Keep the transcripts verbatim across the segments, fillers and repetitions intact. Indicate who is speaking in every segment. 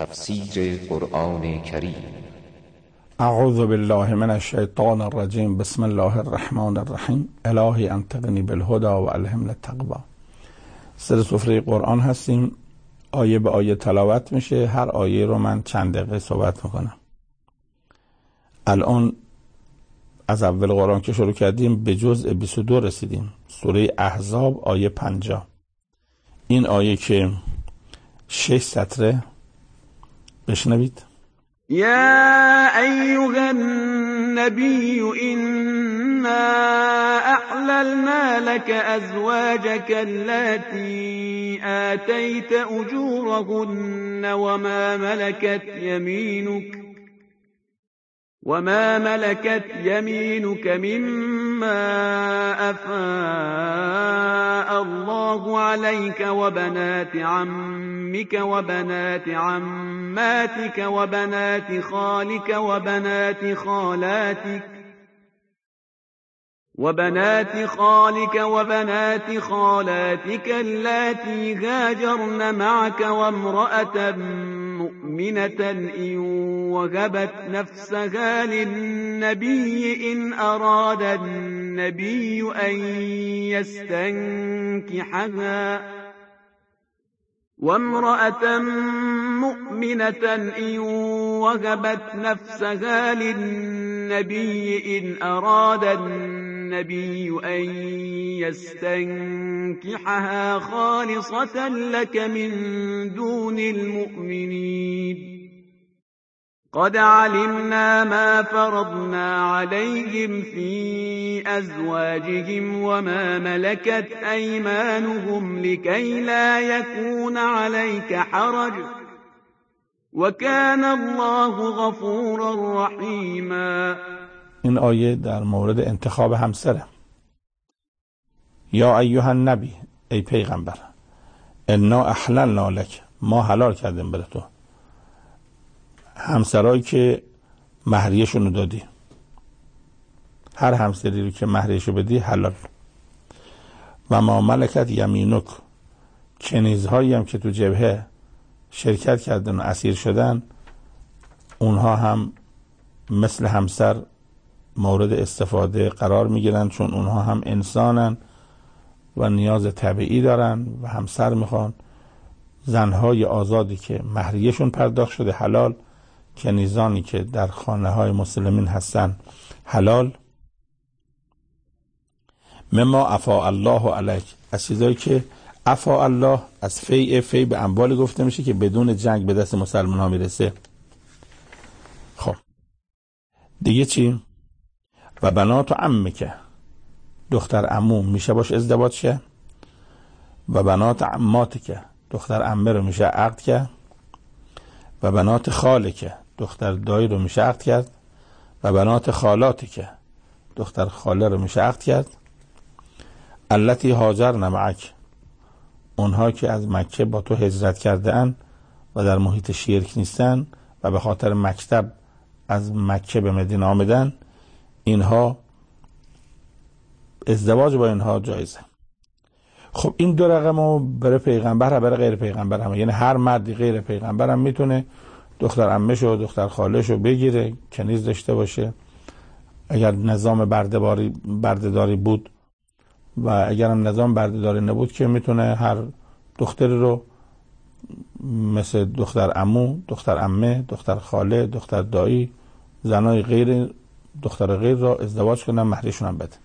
Speaker 1: تفسیر قرآن کریم.
Speaker 2: اعوذ بالله من الشیطان الرجیم. بسم الله الرحمن الرحیم. الهی انطقنی بالهدى و الهمنی التقوی. سر سفره قرآن هستیم، آیه به آیه تلاوت میشه. هر آیه رو من چند دقیقه صحبت میکنم. الان از اول قرآن که شروع کردیم به جزء بیست و دو رسیدیم، سوره احزاب آیه پنجاه. این آیه که شش سطره، بشنوید.
Speaker 3: يا أيها النبي إنا أحللنا لك أزواجك التي آتيت أجورهن وما ملكت يمينك وما ملكت يمينك مما أفاء الله عليك وبنات عمك وبنات عماتك وبنات خالك وبنات خالاتك وبنات خالك وبنات خالاتك اللاتي هاجرن معك وامرأة مؤمنة إن وهبت نفسها للنبي إن أراد النبي أن يستنكحها وامرأة مؤمنة إن وهبت نفسها للنبي إن أراد النبي أن يستنكحها خالصة لك من دون المؤمنين قد علمنا ما فرضنا عليهم في أزواجهم وما ملكت أيمانهم لكي لا يكون عليك حرج وكان الله غفورا رحيما.
Speaker 2: این آیه در مورد انتخاب همسره. یا ایها النبی، ای پیغمبر، انا احللنا لک، ما حلال کردیم برای تو همسرایی که مهریه‌شون رو دادی. هر همسری رو که مهریه‌شو بدی حلال. و ما ملکت یمینک، کنیزهایی هم که تو جبهه شرکت کردن و اسیر شدن، اونها هم مثل همسر مورد استفاده قرار میگیرن، چون اونها هم انسانن و نیاز طبیعی دارن و همسر میخوان. زنهای آزادی که مهریه‌شون پرداخت شده حلال، کنیزانی که در خانه های مسلمین هستن حلال. مما عفا الله علیک، از چیزایی که عفا الله از فیع، فیع به اموال گفته میشه که بدون جنگ به دست مسلمان ها میرسه. خب دیگه چی؟ و بنات عمک، دختر عمو میشه باش ازدواج شه. و بنات عماتک، دختر عمه رو میشه عقد کرد. و بنات خالک، دختر دایی رو میشه عقد کرد. و بنات خالاتک، دختر خاله رو میشه عقد کرد. التی هاجرن معک، اونها که از مکه با تو هجرت کرده ان و در محیط شرک نیستن و به خاطر مکتب از مکه به مدینه آمدن، اینها ازدواج با اینها جایزه. خب این دو رقمو برای پیغمبر هم برای غیر پیغمبر هم، یعنی هر مردی غیر پیغمبر هم میتونه دختر عمه‌شو دختر خاله‌شو بگیره، کنیز داشته باشه. اگر نظام برده‌داری برده‌داری بود و اگر هم نظام برده‌داری نبود که میتونه هر دختری رو مثل دختر عمو، دختر عمه، دختر خاله، دختر دایی، زنای غیر دختر غیر را ازدواج کنن، مهریه‌شون هم بده.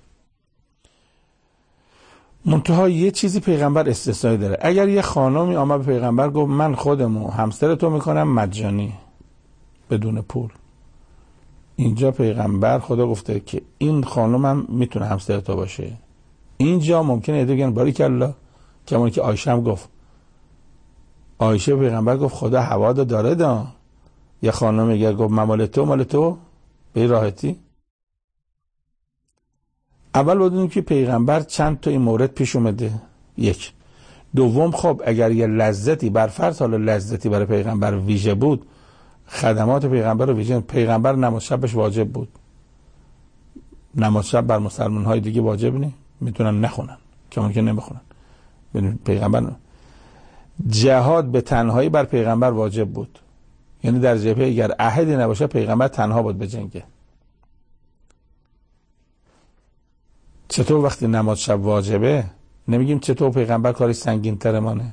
Speaker 2: منتها یه چیزی پیغمبر استثنایی داره. اگر یه خانمی آمد به پیغمبر گفت من خودمو همسر تو میکنم مجانی بدون پول، اینجا پیغمبر خدا گفته که این خانم هم میتونه همسر تو باشه. اینجا ممکنه ایده بگن باریکالله، کمون که عایشه هم گفت. عایشه پیغمبر گفت خدا هوا داره دا. یه خانم اگر گفت من مال تو مال تو به راحتی. اول بدونیم که پیغمبر چند تا این مورد پیش اومده. یک. دوم، خب اگر یه لذتی بر فرض حالا لذتی برای پیغمبر ویژه بود، خدمات پیغمبر رو ویژه، پیغمبر نماز شبش واجب بود. نماز شب بر مسلمان های دیگه واجب نی، میتونن نخونن که ممکن نمیخونن. ببین پیغمبر جهاد به تنهایی بر پیغمبر واجب بود، یعنی در جبهه اگر احدی نباشه پیغمبر تنها بود به جنگه. چطور وقتی نماز شب واجبه نمیگیم چطور پیغمبر کاری سنگین ترمانه؟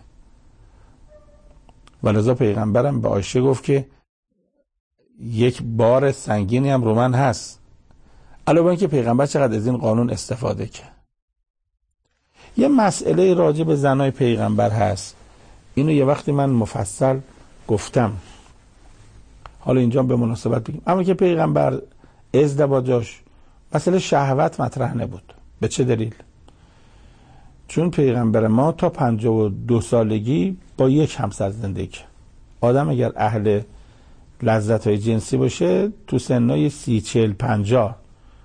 Speaker 2: ولذا پیغمبرم به عایشه گفت که یک بار سنگینی هم رو من هست. علاوه اینکه پیغمبر چقدر از این قانون استفاده کرد. یه مسئله راجع به زنای پیغمبر هست، اینو یه وقتی من مفصل گفتم، حالا اینجا به مناسبت بگیم. اما که پیغمبر ازدواجش مسئله شهوت مطرح نبود. به چه دلیل؟ چون پیغمبر ما تا پنجاه و دو سالگی با یک همسر زندگی کرد. آدم اگر اهل لذت های جنسی باشه تو سنای سی چل پنجاه،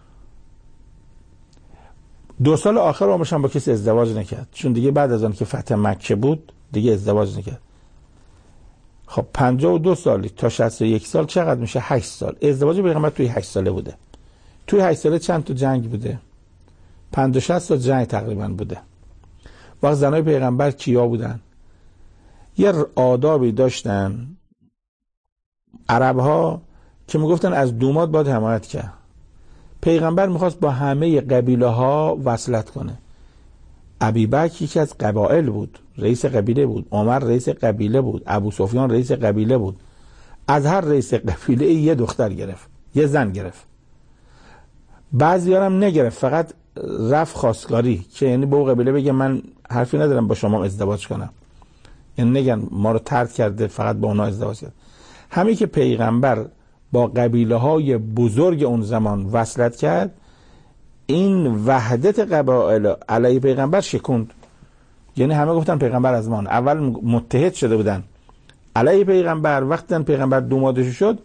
Speaker 2: دو سال آخر عمرش هم با کسی ازدواج نکرد، چون دیگه بعد از آن که فتح مکه بود دیگه ازدواج نکرد. خب پنجاه و دو سالی تا شصت و یک سال چقدر میشه؟ هشت سال. ازدواج پیغمبر توی هشت ساله بوده. توی هشت ساله چند تا جنگ بوده؟ پنجاه شصت تا جنگ تقریبا بوده. وقت زنای پیغمبر کیا بودن؟ یه آدابی داشتن عرب ها که میگفتن از دوماد باید حمایت کرد. پیغمبر میخواست با همه قبیله ها وصلت کنه. ابیبکر یکی از قبایل بود، رئیس قبیله بود. عمر رئیس قبیله بود. ابو سفیان رئیس قبیله بود. از هر رئیس قبیله یه دختر گرفت، یه زن گرفت. بعضی‌ها هم نگرفت، فقط رفت خواستگاری، که یعنی به اون قبیله بگه من حرفی ندارم با شما ازدواج کنم، یعنی نگن ما رو طرد کرده، فقط با اونا ازدواج کرد. همین که پیغمبر با قبیله های بزرگ اون زمان وصلت کرد، این وحدت قبایل علیه پیغمبر شکوند. یعنی همه گفتن پیغمبر از ما، اول متحد شده بودن علیه پیغمبر، وقتی پیغمبر دومادش شد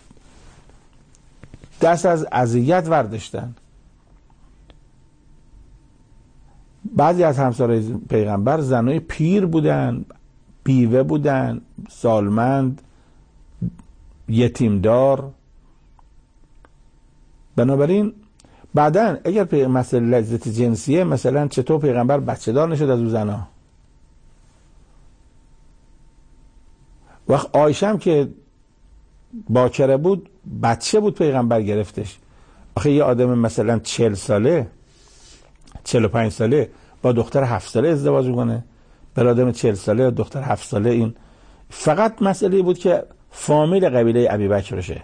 Speaker 2: دست از اذیت ورداشتن. بعضی از همسرای پیغمبر زنای پیر بودن، بیوه بودن، سالمند، یتیمدار. بنابراین بعدن اگر مسئله لذت جنسیه، مثلا چطور پیغمبر بچه دار نشد از اون زنا؟ وقت عایشه هم که باکره بود بچه بود پیغمبر گرفتش. آخه یه آدم مثلا چهل ساله چهل و پنج ساله با دختر هفت ساله ازدواج میکنه؟ برای آدم چهل ساله دختر هفت ساله این فقط مسئله بود که فامیل قبیله ابیبکر بشه.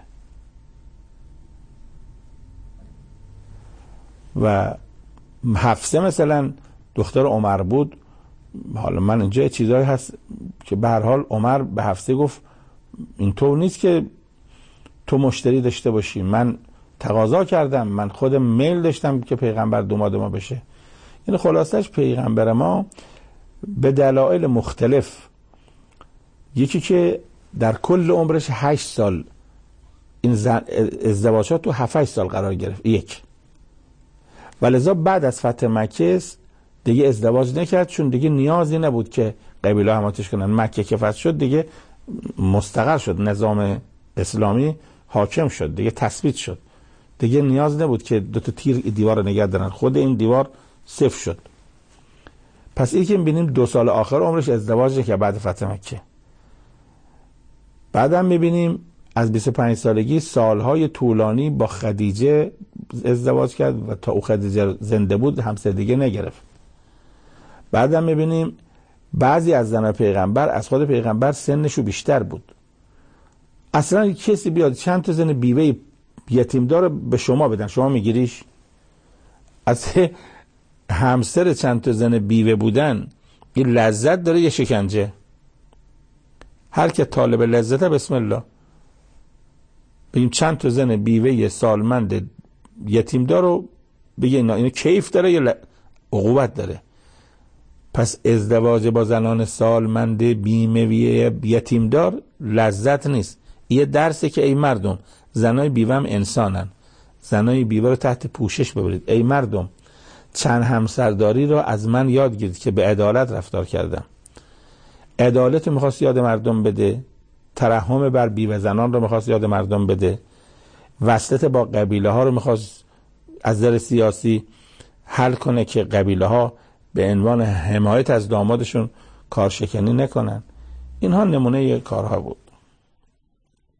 Speaker 2: و حفصه مثلا دختر عمر بود. حالا من اینجا چیزایی هست که به هر حال عمر به حفصه گفت اینطور نیست که تو مشتری داشته باشی، من تقاضا کردم، من خودم میل داشتم که پیغمبر دوماد ما بشه. یعنی خلاصش پیغمبر ما به دلایل مختلف، یکی که در کل عمرش هشت سال این ازدواجات تو هفت سال قرار گرفت، یک، ولذا بعد از فتح مکه دیگه ازدواج نکرد، چون دیگه نیازی نبود که قبیله حمایتش کنن. مکه که فتح شد دیگه مستقر شد، نظام اسلامی حاکم شد، دیگه تثبیت شد، دیگه نیاز نبود که دو تا تیر دیوار رو نگه دارن، خود این دیوار صفر شد. پس این که می‌بینیم دو سال آخر عمرش ازدواج که بعد فتح مکه. بعدم می‌بینیم از بیست و پنج سالگی سالهای طولانی با خدیجه ازدواج کرد و تا او خدیجه زنده بود همسر دیگه نگرفت. بعدم می‌بینیم بعضی از زنان پیغمبر از خود پیغمبر سنشو بیشتر بود. اصلا کسی بیاد چند تا زن بیوه یتیمدار به شما بدن، شما میگیریش؟ از همسر چند تا زن بیوه بودن این لذت داره یه شکنجه؟ هر که طالب لذته بسم الله. بگیم چند تا زن بیوه سالمند یتیمدار رو بگه اینا اینو کیف داره یا عقوبت داره؟ پس ازدواج با زنان سالمند بیمه یتیمدار لذت نیست. یه درسه که ای مردم، زنای بیوه هم انسانن، زنای بیوه رو تحت پوشش ببرید. ای مردم چند همسرداری رو از من یاد گیرید که به عدالت رفتار کردم. عدالت رو میخواست یاد مردم بده، ترحم بر بیوه زنان رو میخواست یاد مردم بده، وصلت با قبیله ها رو میخواست از نظر سیاسی حل کنه که قبیله ها به عنوان حمایت از دامادشون کارشکنی نکنن. اینها نمونه کارها بود.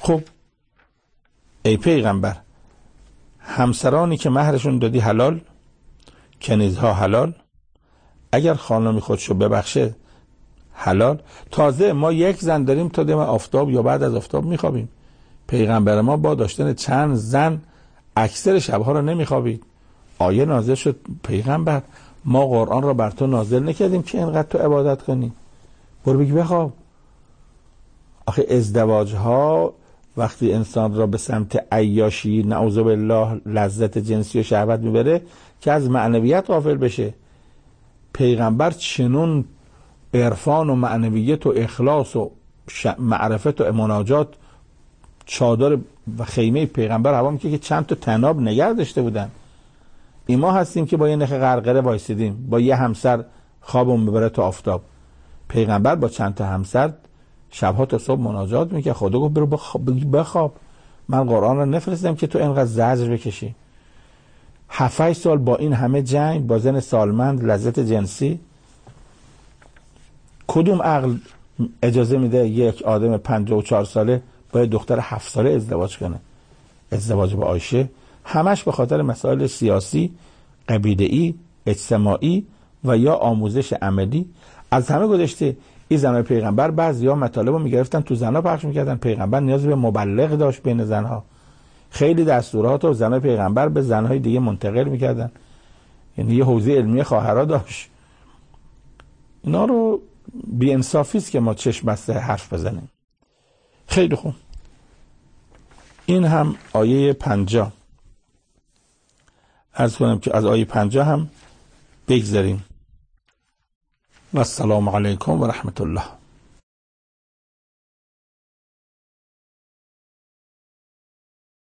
Speaker 2: خب ای پیغمبر، همسرانی که مهرشون دادی حلال، کنیزها حلال، اگر خانمی خودشو ببخشه حلال. تازه ما یک زن داریم تا دم آفتاب یا بعد از آفتاب میخوابیم. پیغمبر ما با داشتن چند زن اکثر شبها رو نمیخوابید. آیه نازل شد پیغمبر ما قرآن را بر تو نازل نکردیم که اینقدر تو عبادت کنی، برو بگی بخواب. آخه ازدواج ها وقتی انسان را به سمت عیاشی نعوذ بالله لذت جنسی و شهوت میبره که از معنویت غافل بشه. پیغمبر چنون عرفان و معنویت و اخلاص و معرفت و مناجات چادر و خیمه پیغمبر هوا میگه که چند تا تناب نگه داشته بودن. این ما هستیم که با یه نخ غرغره وایسیدیم، با یه همسر خوابم ببره تا آفتاب. پیغمبر با چند تا همسر شبها تا صبح مناجات میگه. خدا گفت برو بخواب، من قرآن رو نفرستم که تو اینقدر زجر بکشی. هفت سال با این همه جنگ با زن سالمند لذت جنسی. کدوم عقل اجازه میده یک آدم پنجاه و چهار ساله با دختر هفت ساله ازدواج کنه؟ ازدواج با عایشه همش به خاطر مسائل سیاسی، قبیله‌ای، اجتماعی و یا آموزش عملی. از همه گذشته این زنای پیغمبر بعضیا مطالب رو میگرفتن تو زنا پخش میکردن. پیغمبر نیاز به مبلغ داشت بین زنها. خیلی دستورات و زنای پیغمبر به زنهای دیگه منتقل میکردن، یعنی یه حوزه علمی خواهرها داشت. اینا رو بی انصافی است که ما چشم بسته حرف بزنیم. خیلی خوب، این هم آیه پنجاه. عرض کنم که از آیه پنجاه هم بگذاریم. و السلام علیکم و رحمت الله.